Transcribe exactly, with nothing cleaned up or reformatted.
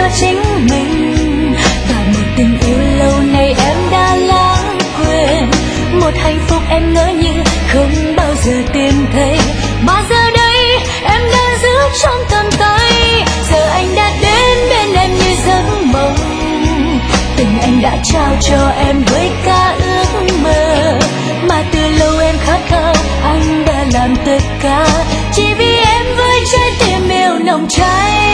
cho chính mình, và một tình yêu lâu nay em đã lãng quên. Một hạnh phúc em ngỡ như không bao giờ tìm thấy, mà giờ đây em đang giữ trong tầm tay. Giờ anh đã đến bên em như giấc mộng, tình anh đã trao cho em với cả ước mơ, mà từ lâu em khát khao. Anh đã làm tất cả chỉ vì em với trái tim yêu nồng cháy.